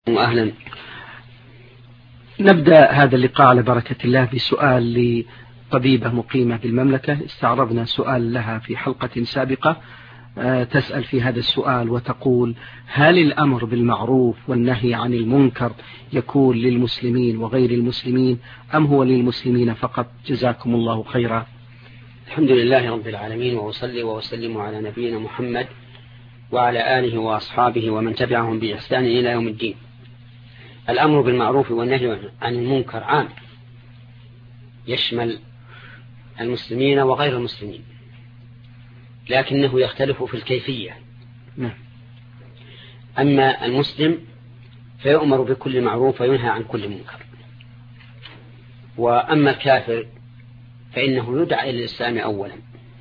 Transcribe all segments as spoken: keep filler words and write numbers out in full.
أهلا. نبدأ هذا اللقاء على بركة الله بسؤال لطبيبة مقيمة بالمملكة. استعرضنا سؤال لها في حلقة سابقة تسأل في هذا السؤال وتقول: هل الأمر بالمعروف والنهي عن المنكر يكون للمسلمين وغير المسلمين أم هو للمسلمين فقط؟ جزاكم الله خيرا. الحمد لله رب العالمين، وأصلي وأسلم على نبينا محمد وعلى آله وأصحابه ومن تبعهم بإحسان إلى يوم الدين. الأمر بالمعروف والنهي عن المنكر عام، يشمل المسلمين وغير المسلمين، لكنه يختلف في الكيفية. أما المسلم فيؤمر بكل معروف وينهى عن كل منكر، وأما الكافر فإنه يدعى إلى الإسلام أولا،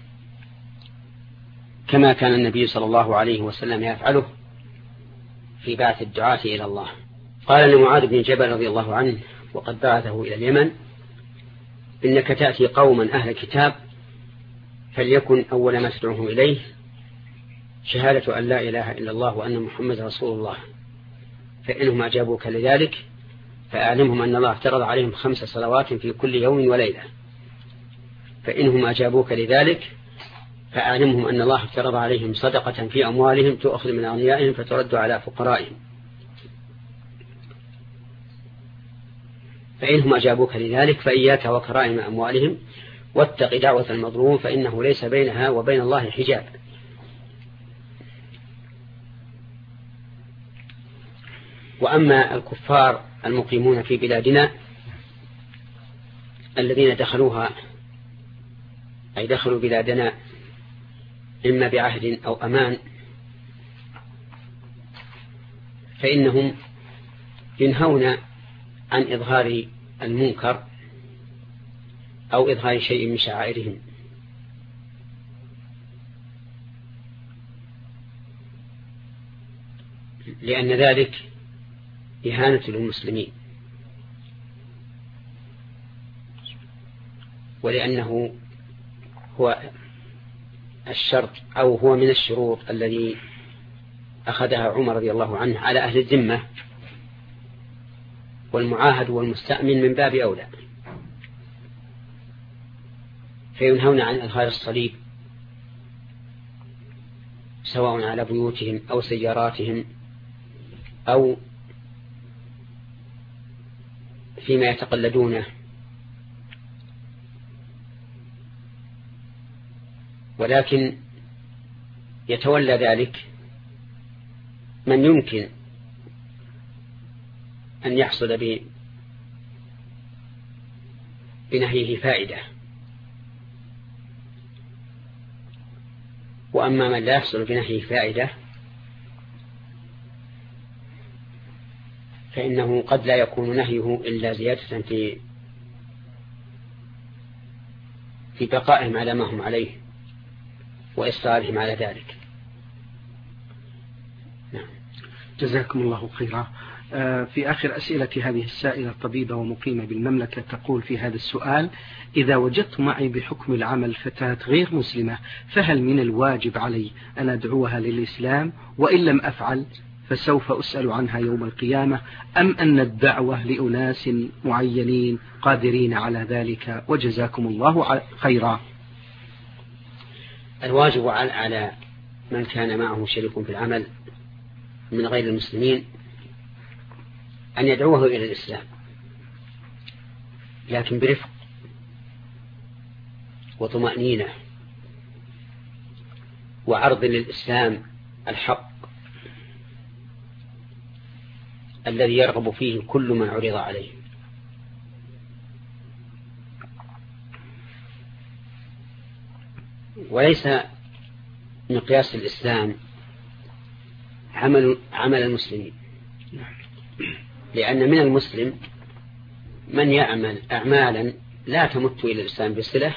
كما كان النبي صلى الله عليه وسلم يفعله في بعث الدعاة إلى الله. قال لمعاذ بن جبل رضي الله عنه وقد بعثه إلى اليمن: إنك تأتي قوما أهل كتاب فليكن أول ما تدعوهم إليه شهادة أن لا إله إلا الله وأن محمد رسول الله، فإنهم أجابوك لذلك فأعلمهم أن الله افترض عليهم خمس صلوات في كل يوم وليلة، فإنهم أجابوك لذلك فأعلمهم أن الله افترض عليهم صدقة في أموالهم تؤخذ من أغنيائهم فترد على فقرائهم، فإنهم أجابوك لذلك فإياك وكرائم أموالهم واتق دعوة المظلوم فإنه ليس بينها وبين الله حجاب. وأما الكفار المقيمون في بلادنا الذين دخلوها أي دخلوا بلادنا إما بعهد أو أمان، فإنهم ينهون عن إظهار المنكر أو إظهار شيء من شعائرهم، لأن ذلك إهانة للمسلمين، ولأنه هو الشرط أو هو من الشروط الذي أخذها عمر رضي الله عنه على أهل الذمة، والمعاهد والمستأمن من باب أولى. فينهون عن إظهار الصليب سواء على بيوتهم أو سياراتهم أو فيما يتقلدونه، ولكن يتولى ذلك من يمكن أن يحصل بنهيه فائدة، وأما من لا يحصل بنهيه فائدة فإنه قد لا يكون نهيه إلا زيادة في في بقائهم على ما هم عليه وإصرارهم على ذلك. نعم. جزاكم الله خيرا. في آخر أسئلة هذه السائلة الطبيبة ومقيمة بالمملكة تقول في هذا السؤال: إذا وجدت معي بحكم العمل فتاة غير مسلمة فهل من الواجب علي أن أدعوها للإسلام، وإن لم أفعل فسوف أسأل عنها يوم القيامة، أم أن الدعوة لأناس معينين قادرين على ذلك؟ وجزاكم الله خيرا. الواجب على من كان معه شريك في العمل من غير المسلمين أن يدعوه إلى الإسلام، لكن برفق وطمأنينة وعرض للإسلام الحق الذي يرغب فيه كل من عرض عليه. وليس مقياس الإسلام عمل عمل المسلمين، لأن من المسلم من يعمل أعمالا لا تمت إلى الإسلام بصلة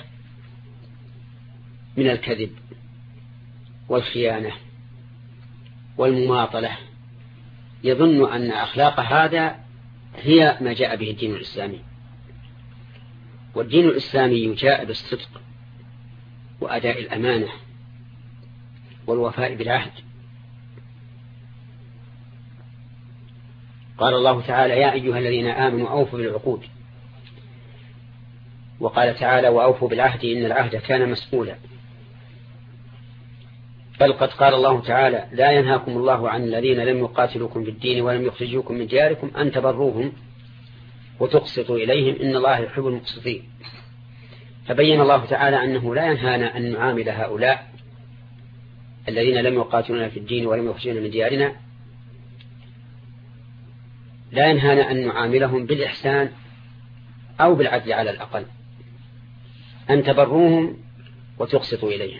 من الكذب والخيانة والمماطلة، يظن أن أخلاق هذا هي ما جاء به الدين الإسلامي. والدين الإسلامي جاء بالصدق وأداء الأمانة والوفاء بالعهد، قال الله تعالى يا أيها الذين آمنوا أوفوا بالعقود، وقال تعالى وأوفوا بالعهد إن العهد كان مسؤولا. بل قد قال الله تعالى لا ينهاكم الله عن الذين لم يقاتلوكم في الدين ولم يخرجوكم من دياركم أن تبروهم وتقسطوا إليهم إن الله يحب المقسطين. فبين الله تعالى أنه لا ينهانا أن نعامل هؤلاء الذين لم يقاتلونا في الدين ولم يخرجونا من ديارنا، لا ينهانا أن نعاملهم بالإحسان أو بالعدل على الأقل، أن تبروهم وتقسطوا إليهم.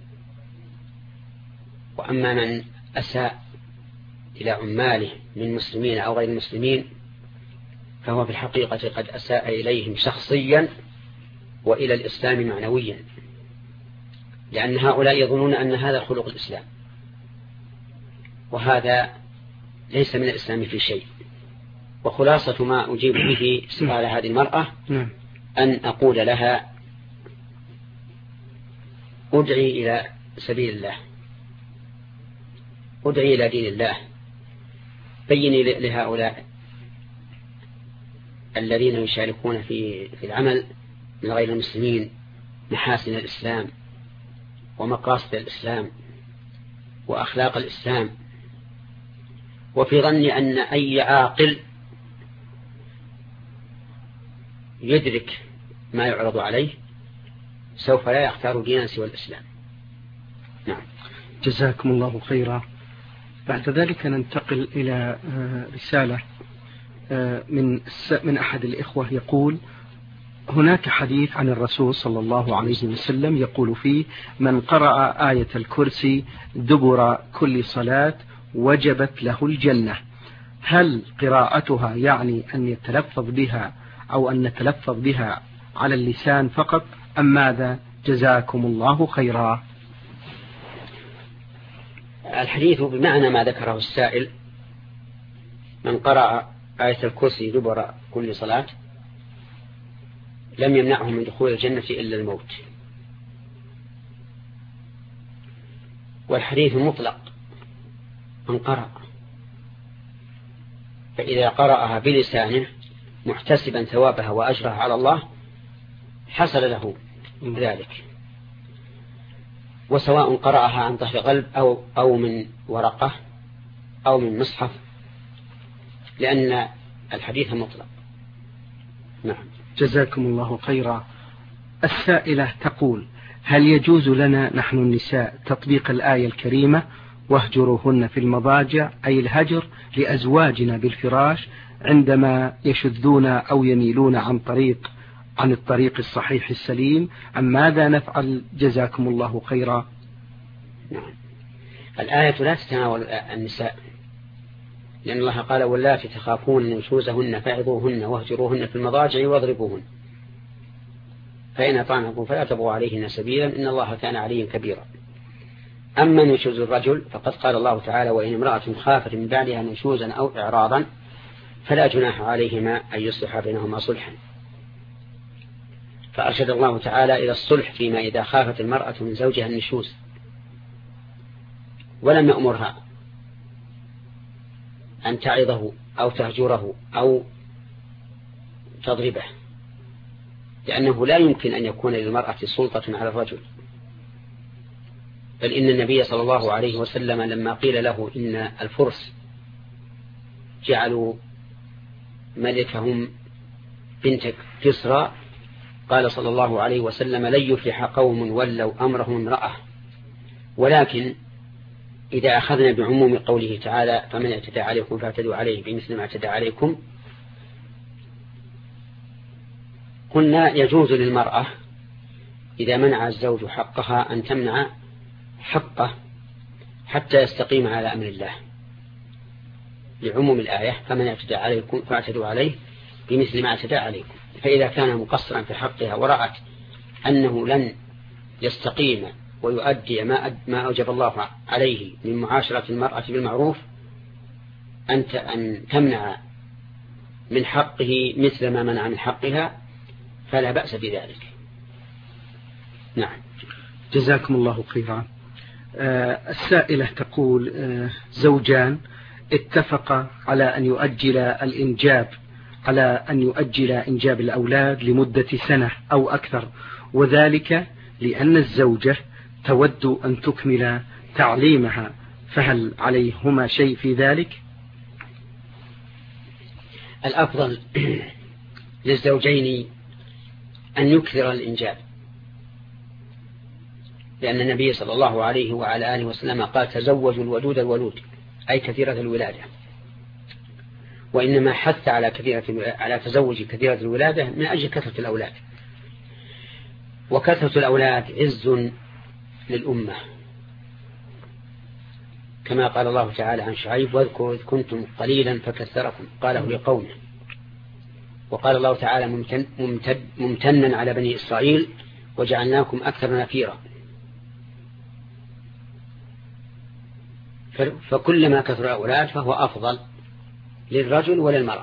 وأما من أساء إلى عماله من مسلمين أو غير المسلمين فهو في الحقيقة قد أساء إليهم شخصيا وإلى الإسلام معنويا، لأن هؤلاء يظنون أن هذا خلق الإسلام، وهذا ليس من الإسلام في شيء. وخلاصة ما أجيب به سؤال هذه المرأة أن أقول لها أدعي إلى سبيل الله، أدعي إلى دين الله، بيني لهؤلاء الذين يشاركون في في العمل من غير المسلمين محاسن الإسلام ومقاصد الإسلام وأخلاق الإسلام. وفي ظني أن أي عاقل يدرك ما يعرض عليه سوف لا يختار دينا سوى الإسلام. نعم. جزاكم الله خيرا. بعد ذلك ننتقل إلى رسالة من من أحد الإخوة يقول هناك حديث عن الرسول صلى الله عليه وسلم يقول فيه من قرأ آية الكرسي دبر كل صلاة وجبت له الجنة. هل قراءتها يعني أن يتلفظ بها أو أن نتلفظ بها على اللسان فقط أم ماذا؟ جزاكم الله خيرا. الحديث بمعنى ما ذكره السائل، من قرأ آية الكرسي دبر كل صلاة لم يمنعه من دخول الجنة إلا الموت. والحديث مطلق من قرأ، فإذا قرأها بلسانه محتسبا ثوابها وأجرها على الله حصل له ذلك، وسواء قرأها عن ظهر قلب أو, أو من ورقة أو من مصحف، لأن الحديث مطلق. نعم. جزاكم الله خيرا. السائلة تقول هل يجوز لنا نحن النساء تطبيق الآية الكريمة واهجروهن في المضاجع، أي الهجر لأزواجنا بالفراش عندما يشذون أو يميلون عن طريق عن الطريق الصحيح السليم، أم ماذا نفعل؟ جزاكم الله خيرا. نعم. الآية لا تتناول النساء، لأن الله قال واللاتي تخافون نشوزهن فعظوهن واهجروهن في المضاجع واضربوهن فإن أطعنكم فلا تبغوا عليهن سبيلا إن الله كان عليا كبيرا. أما نشوز الرجل فقد قال الله تعالى وإن امرأة خافت من بعدها نشوزا أو إعراضا فلا جناح عليهما أن يصلح بينهما صلحا. فأرشد الله تعالى إلى الصلح فيما إذا خافت المرأة من زوجها النشوز، ولم يأمرها أن تعظه أو تهجره أو تضربه، لأنه لا يمكن أن يكون للمرأة سلطة على الرجل. بل إن النبي صلى الله عليه وسلم لما قيل له إن الفرس جعلوا ملكهم بنت كسرى قال صلى الله عليه وسلم لن يفلح قوم ولوا أمرهم امرأة، ولكن إذا أخذنا بعموم قوله تعالى فمن اعتدى عليكم فاعتدوا عليه بمثل ما اعتدى عليكم، قلنا يجوز للمرأة إذا منع الزوج حقها أن تمنع حقه حتى يستقيم على أمر الله، لعموم الآية فمن اعتدى عليكم فاعتدوا عليه بمثل ما اعتدى عليكم. فإذا كان مقصرا في حقها ورأت أنه لن يستقيم ويؤدي ما ما أوجب الله عليه من معاشرة المرأة بالمعروف أنت أن تمنع من حقه مثل ما منع من حقها فلا بأس بذلك. نعم. جزاكم الله خيرا. آه السائلة تقول آه زوجان اتفق على أن يؤجل الإنجاب على أن يؤجل إنجاب الأولاد لمدة سنة أو أكثر، وذلك لأن الزوجة تود أن تكمل تعليمها، فهل عليهما شيء في ذلك؟ الأفضل للزوجين أن يكثر الإنجاب، لأن النبي صلى الله عليه وعلى آله وسلم قال تزوجوا الودود الولود، أي كثيرة الولادة، وإنما حث على كثيرة على تزوج كثيرة الولادة من أجل كثرة الأولاد، وكثرة الأولاد عز للأمة، كما قال الله تعالى عن شعيب واذكروا إذ كنتم قليلا فكثركم قاله لقومه. وقال الله تعالى ممتن ممتد ممتنا على بني إسرائيل وجعلناكم أكثر نفيرا. فكلما كثر الأولاد فهو أفضل للرجل وللمرأة.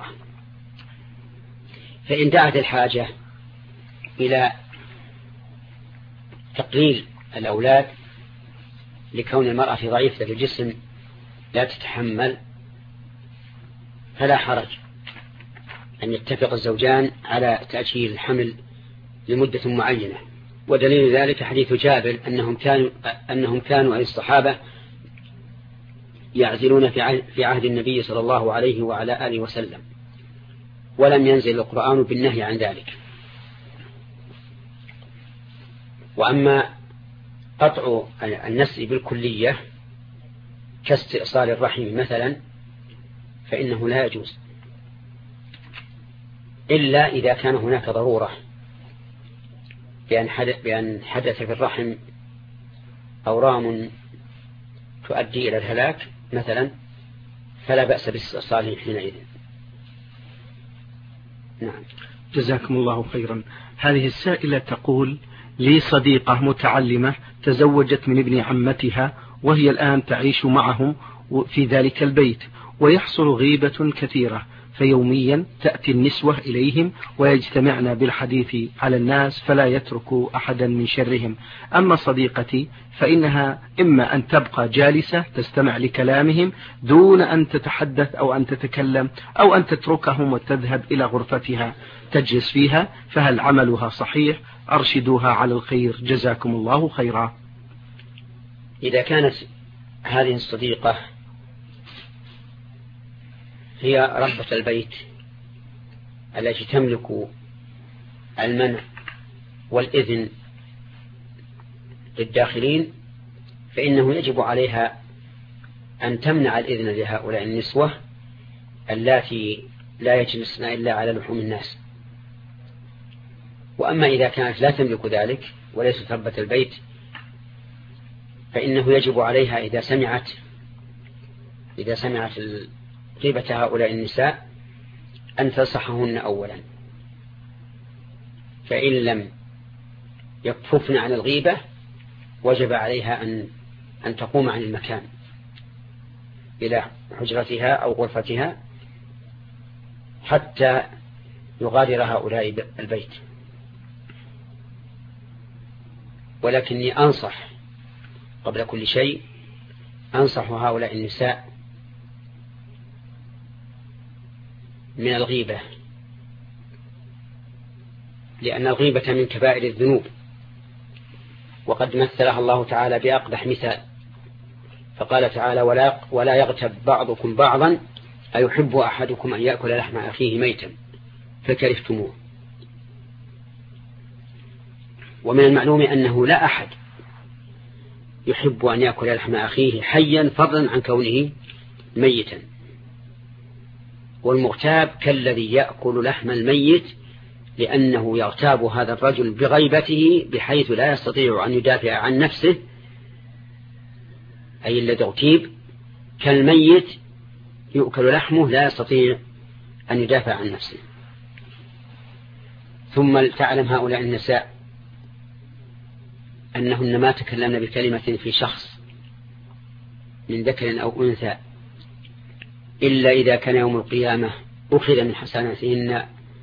فإن دعت الحاجة إلى تقليل الأولاد لكون المرأة ضعيفة الجسم لا تتحمل، فلا حرج أن يتفق الزوجان على تأجيل الحمل لمدة معينة. ودليل ذلك حديث جابر أنهم كانوا أنهم كانوا أي الصحابة يعزلون في عهد النبي صلى الله عليه وعلى آله وسلم، ولم ينزل القرآن بالنهي عن ذلك. وأما قطع النسل بالكلية كاستئصال الرحم مثلا فإنه لا يجوز إلا إذا كان هناك ضرورة بأن حدث, بأن حدث في الرحم أورام تؤدي إلى الهلاك مثلا، فلا بأس باستئصاله حينئذ. نعم. جزاكم الله خيرا. هذه السائلة تقول لي صديقة متعلمة تزوجت من ابن عمتها وهي الآن تعيش معهم في ذلك البيت، ويحصل غيبة كثيرة، فيوميا تأتي النسوة إليهم ويجتمعن بالحديث على الناس فلا يتركوا أحدا من شرهم. أما صديقتي فإنها إما أن تبقى جالسة تستمع لكلامهم دون أن تتحدث أو أن تتكلم، أو أن تتركهم وتذهب إلى غرفتها تجلس فيها، فهل عملها صحيح؟ أرشدوها على الخير جزاكم الله خيرا. إذا كانت هذه الصديقة هي ربة البيت التي تملك المنع والإذن للداخلين، فإنه يجب عليها أن تمنع الإذن لهؤلاء النسوة اللاتي لا يجلسن إلا على لحوم الناس. وأما إذا كانت لا تملك ذلك وليست ربة البيت فإنه يجب عليها إذا سمعت إذا سمعت غيبة هؤلاء النساء أن تنصحهن أولا، فإن لم يكففن عن الغيبة وجب عليها أن أن تقوم عن المكان إلى حجرتها أو غرفتها حتى يغادر هؤلاء البيت. ولكني أنصح قبل كل شيء أنصح هؤلاء النساء من الغيبة، لأن الغيبة من كبائر الذنوب، وقد مثلها الله تعالى بأقبح مثال، فقال تعالى ولا, ولا يغتب بعضكم بعضا أيحب أحدكم أن يأكل لحم أخيه ميتا فكرهتموه. ومن المعلوم أنه لا أحد يحب أن يأكل لحم أخيه حيا فضلا عن كونه ميتا، والمغتاب كالذي يأكل لحم الميت لأنه يغتاب هذا الرجل بغيبته بحيث لا يستطيع أن يدافع عن نفسه، أي الذي اغتيب كالميت يؤكل لحمه لا يستطيع أن يدافع عن نفسه. ثم تعلم هؤلاء النساء أنهن ما تكلمن بكلمة في شخص من ذكر أو أنثى إلا إذا كان يوم القيامة أخذ من حسناتهن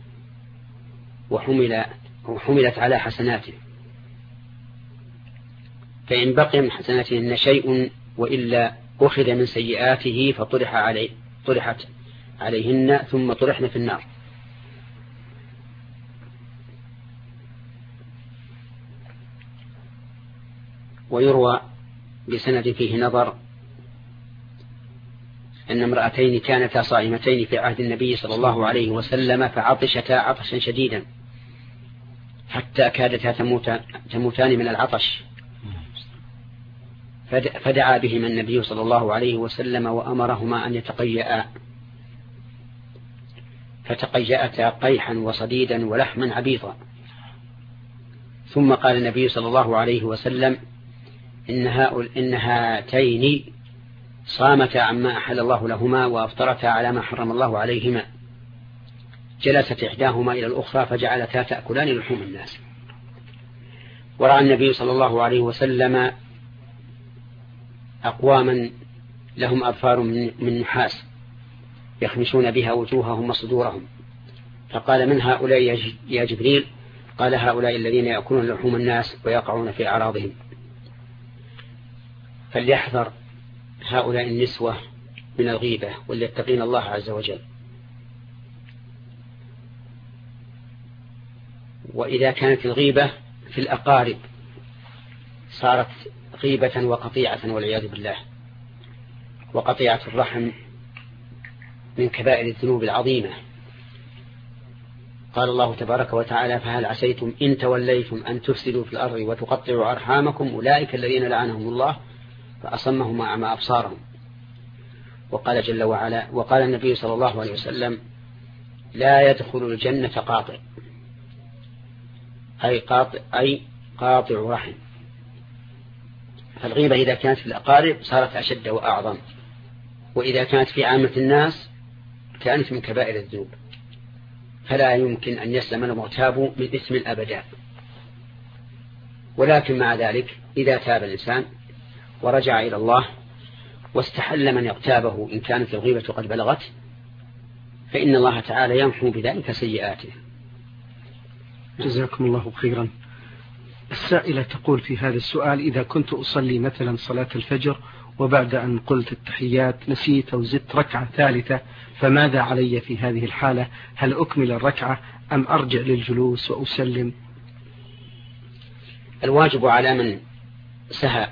وحمل وحملت على حسناته، فإن بقي من حسناتهن شيء وإلا أخذ من سيئاته فطرح عليه طرحت عليهن ثم طرحن في النار. ويروى بسند فيه نظر أن امرأتين كانتا صائمتين في عهد النبي صلى الله عليه وسلم فعطشتا عطشا شديدا حتى كادتا تموتان من العطش، فدعا بهما النبي صلى الله عليه وسلم وأمرهما أن يتقيأ، فتقيأتا قيحا وصديدا ولحما عبيطا. ثم قال النبي صلى الله عليه وسلم إن, إن هاتين صامتا عما أحل الله لهما وأفطرتا على ما حرم الله عليهما. جلست إحداهما إلى الأخرى فجعلتا تأكلان لحوم الناس. ورأى النبي صلى الله عليه وسلم أقواما لهم أظفار من نحاس يخمشون بها وجوههم وصدورهم، فقال من هؤلاء يا جبريل؟ قال هؤلاء الذين يأكلون لحوم الناس ويقعون في أعراضهم. فليحذر هؤلاء النسوة من الغيبة وليتقين الله عز وجل. وإذا كانت الغيبة في الأقارب صارت غيبة وقطيعة والعياذ بالله، وقطيعة الرحم من كبائر الذنوب العظيمة. قال الله تبارك وتعالى فهل عسيتم إن توليتم أن تفسدوا في الأرض وتقطعوا أرحامكم أولئك الذين لعنهم الله فأصمهم أعمى أبصارهم. وقال جل وعلا وقال النبي صلى الله عليه وسلم لا يدخل الجنة قاطع، أي قاطع, أي قاطع رحم. فالغيبة إذا كانت في الأقارب صارت أشد وأعظم، وإذا كانت في عامة الناس كانت من كبائر الذنوب، فلا يمكن أن يسلم المغتاب من إثم الأبدا. ولكن مع ذلك إذا تاب الإنسان ورجع إلى الله واستحل من يغتابه إن كانت الغيبة قد بلغت، فإن الله تعالى يمحو بذلك سيئاته. جزاكم الله خيرا. السائلة تقول في هذا السؤال إذا كنت أصلي مثلا صلاة الفجر وبعد أن قلت التحيات نسيت وزدت ركعة ثالثة فماذا علي في هذه الحالة؟ هل أكمل الركعة أم أرجع للجلوس وأسلم؟ الواجب على من سهى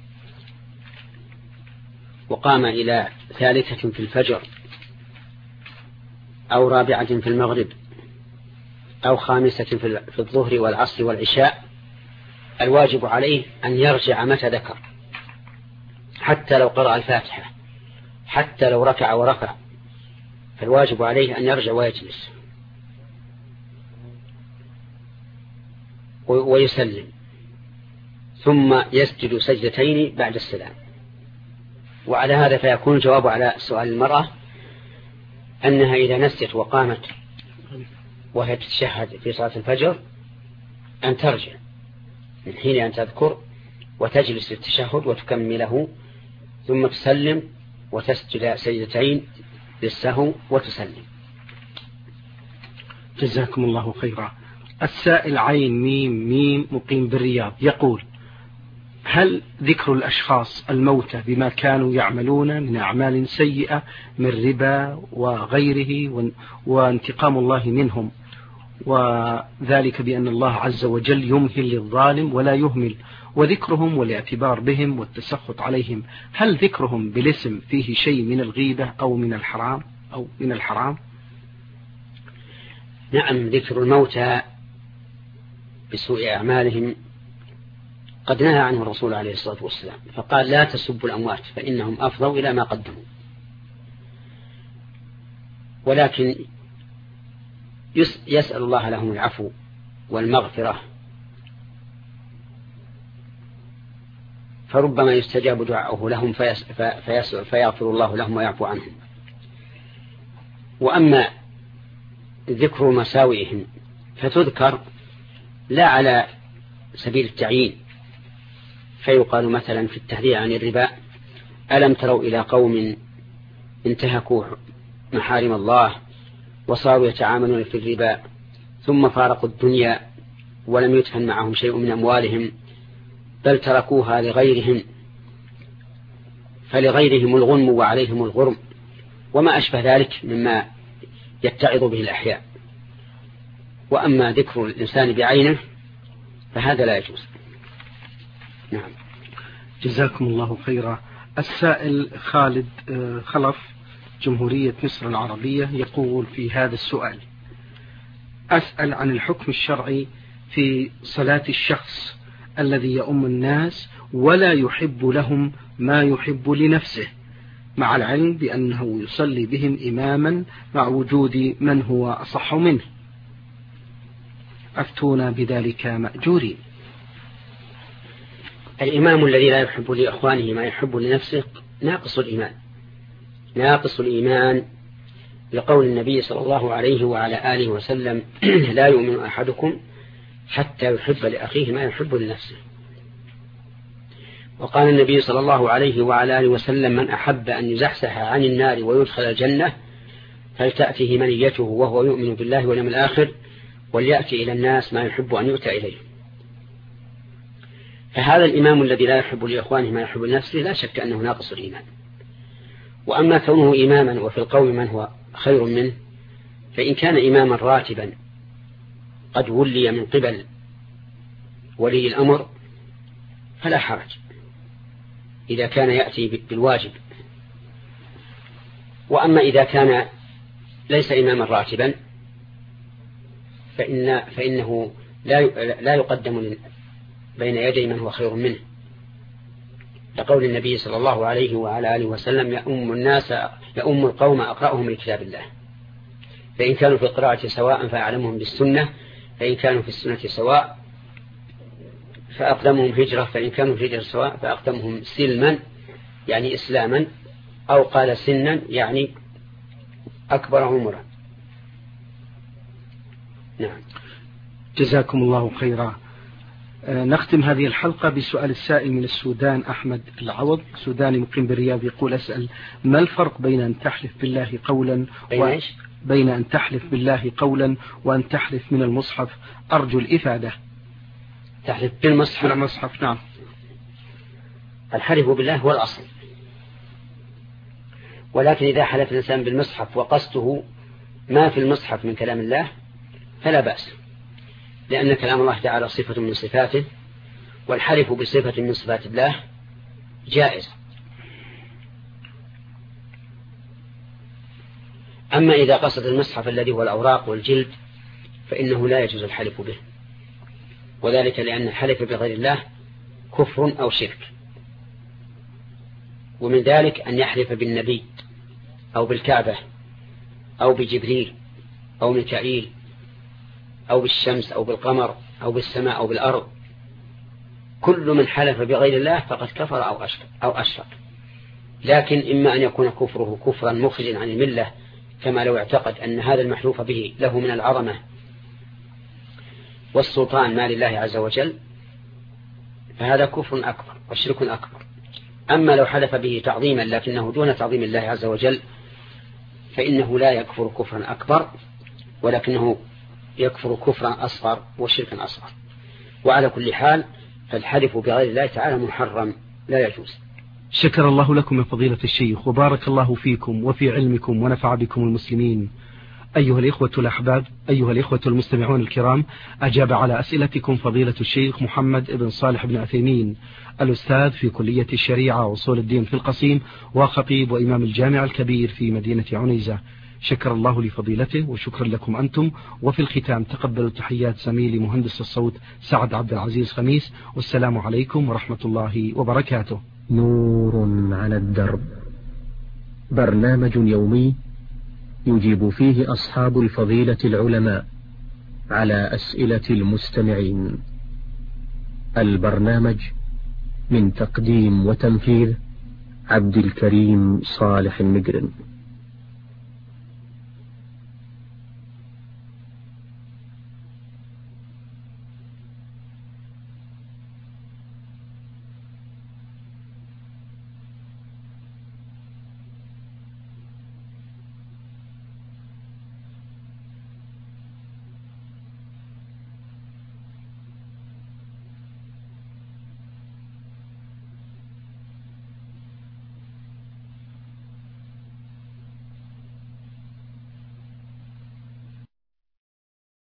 وقام إلى ثالثة في الفجر أو رابعة في المغرب أو خامسة في الظهر والعصر والعشاء، الواجب عليه أن يرجع متى ذكر، حتى لو قرأ الفاتحة، حتى لو ركع ورفع، فالواجب عليه أن يرجع ويجلس ويسلم ثم يسجد سجدتين بعد السلام. وعلى هذا فيكون الجواب على سؤال المرأة أنها إذا نسيت وقامت وهي تتشهد في صلاة الفجر أن ترجع من حين أن تذكر وتجلس للتشهد وتكمله ثم تسلم وتسجد سجدتين للسهو وتسلم. جزاكم الله خيرا. السائل عين ميم ميم مقيم بالرياض يقول هل ذكر الأشخاص الموتى بما كانوا يعملون من أعمال سيئة من ربا وغيره وانتقام الله منهم، وذلك بأن الله عز وجل يمهل للظالم ولا يهمل، وذكرهم والاعتبار بهم والتسخط عليهم، هل ذكرهم بالاسم فيه شيء من الغيبة أو من الحرام أو من الحرام؟ نعم، ذكر الموتى بسوء أعمالهم قد نهى عنه الرسول عليه الصلاة والسلام، فقال لا تسبوا الأموات فإنهم أفضوا إلى ما قدموا. ولكن يسأل الله لهم العفو والمغفرة، فربما يستجاب دعاؤه لهم فيغفر الله لهم ويعفو عنهم. وأما ذكر مساوئهم فتذكر لا على سبيل التعيين، فيقال مثلا في التحذير عن الربا ألم تروا إلى قوم انتهكوا محارم الله وصاروا يتعاملون في الربا ثم فارقوا الدنيا ولم يدفن معهم شيء من أموالهم بل تركوها لغيرهم، فلغيرهم الغنم وعليهم الغرم وما أشبه ذلك مما يتعظ به الأحياء. وأما ذكر الإنسان بعينه فهذا لا يجوز. نعم. جزاكم الله خيرا. السائل خالد خلف جمهورية مصر العربية يقول في هذا السؤال: أسأل عن الحكم الشرعي في صلاة الشخص الذي يؤم الناس ولا يحب لهم ما يحب لنفسه، مع العلم بأنه يصلي بهم إماما مع وجود من هو أصح منه، أفتونا بذلك مأجورين. الإمام الذي لا يحب لإخوانه ما يحب لنفسه ناقص الإيمان، ناقص الإيمان لقول النبي صلى الله عليه وعلى آله وسلم: لا يؤمن أحدكم حتى يحب لأخيه ما يحب لنفسه. وقال النبي صلى الله عليه وعلى آله وسلم: من أحب أن يزحزح عن النار ويدخل الجنة فلتأته منيته وهو يؤمن بالله واليوم الآخر وليأتي إلى الناس ما يحب أن يؤتى إليه. فهذا الإمام الذي لا يحب لإخوانه ما يحب لنفسه لا شك أنه ناقص الإيمان. وأما كونه إماما وفي القوم من هو خير منه، فإن كان إماما راتبا قد ولي من قبل ولي الأمر فلا حرج إذا كان يأتي بالواجب. وأما إذا كان ليس إماما راتبا فإن فإنه لا لا يقدم بين يدي من هو خير منه، لقول النبي صلى الله عليه وعلى آله وسلم: يؤم الناس يؤم القوم أقرأهم لكتاب الله، فإن كانوا في القراءة سواء فأعلمهم بالسنة، فإن كانوا في السنة سواء فأقدمهم هجرة، فإن كانوا في هجرة سواء فأقدمهم سلما يعني إسلاما، أو قال سنا يعني أكبر عمرا. نعم. جزاكم الله خيرا. نختم هذه الحلقة بسؤال السائل من السودان أحمد العوض، سوداني مقيم بالرياض، يقول: أسأل ما الفرق بين أن تحلف بالله قولا و... بين أن تحلف بالله قولا وأن تحلف من المصحف؟ أرجو الإفادة. تحلف بالمصحف؟ بالمصحف نعم. الحلف بالله هو الأصل، ولكن إذا حلف الإنسان بالمصحف وقصده ما في المصحف من كلام الله فلا بأس، لأن كلام الله تعالى صفة من صفاته، والحلف بصفة من صفات الله جائز. أما إذا قصد المصحف الذي هو الأوراق والجلد فإنه لا يجوز الحلف به، وذلك لأن الحلف بغير الله كفر أو شرك. ومن ذلك أن يحلف بالنبي أو بالكعبة أو بجبريل أو ميكائيل أو بالشمس أو بالقمر أو بالسماء أو بالأرض. كل من حلف بغير الله فقد كفر أو أشرك, أو أشرك. لكن إما أن يكون كفره كفرا مخرجا عن الملة، كما لو اعتقد أن هذا المحلوف به له من العظمة والسلطان ما لله عز وجل، فهذا كفر أكبر وشرك أكبر. أما لو حلف به تعظيما لكنه دون تعظيم الله عز وجل فإنه لا يكفر كفرا أكبر، ولكنه يكفر كفرا أصغر وشركا أصغر. وعلى كل حال فالحلف بغير الله تعالى محرم لا يجوز. شكر الله لكم يا فضيلة الشيخ، وبارك الله فيكم وفي علمكم ونفع بكم المسلمين. أيها الإخوة الأحباب، أيها الإخوة المستمعون الكرام، أجاب على أسئلتكم فضيلة الشيخ محمد بن صالح بن عثيمين، الأستاذ في كلية الشريعة وأصول الدين في القصيم، وخطيب وإمام الجامع الكبير في مدينة عنيزة. شكر الله لفضيلته وشكرا لكم أنتم. وفي الختام تقبلوا تحيات زميلي مهندس الصوت سعد عبد العزيز خميس، والسلام عليكم ورحمة الله وبركاته. نور على الدرب، برنامج يومي يجيب فيه أصحاب الفضيلة العلماء على أسئلة المستمعين. البرنامج من تقديم وتنفيذ عبد الكريم صالح المجرم.